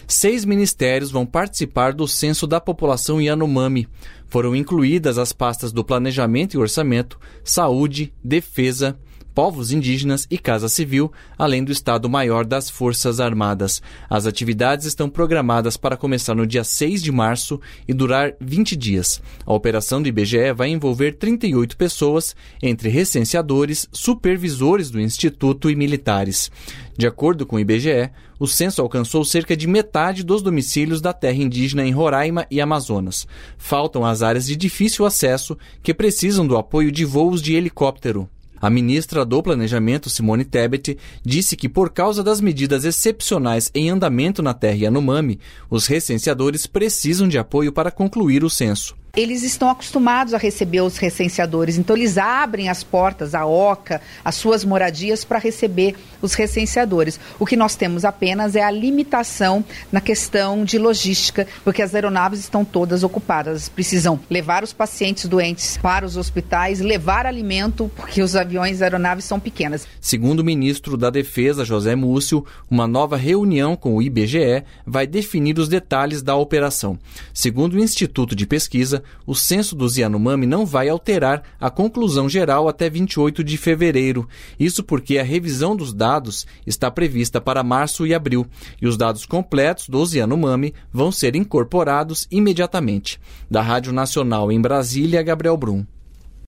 6 ministérios vão participar do censo da população Yanomami. Foram incluídas as pastas do Planejamento e Orçamento, Saúde, Defesa, Povos Indígenas e Casa Civil, além do Estado-Maior das Forças Armadas. As atividades estão programadas para começar no dia 6 de março e durar 20 dias. A operação do IBGE vai envolver 38 pessoas, entre recenseadores, supervisores do Instituto e militares. De acordo com o IBGE, o censo alcançou cerca de metade dos domicílios da terra indígena em Roraima e Amazonas. Faltam as áreas de difícil acesso que precisam do apoio de voos de helicóptero. A ministra do Planejamento, Simone Tebet, disse que por causa das medidas excepcionais em andamento na terra Yanomami, os recenseadores precisam de apoio para concluir o censo. Eles estão acostumados a receber os recenseadores, então eles abrem as portas, a OCA, as suas moradias para receber os recenseadores. O que nós temos apenas é a limitação na questão de logística, porque as aeronaves estão todas ocupadas. Precisam levar os pacientes doentes para os hospitais, levar alimento, porque os aviões e aeronaves são pequenas. Segundo o ministro da Defesa, José Múcio, uma nova reunião com o IBGE vai definir os detalhes da operação. Segundo o Instituto de Pesquisa, o censo dos Yanomami não vai alterar a conclusão geral até 28 de fevereiro. Isso porque a revisão dos dados está prevista para março e abril, e os dados completos dos Yanomami vão ser incorporados imediatamente. Da Rádio Nacional em Brasília, Gabriel Brum.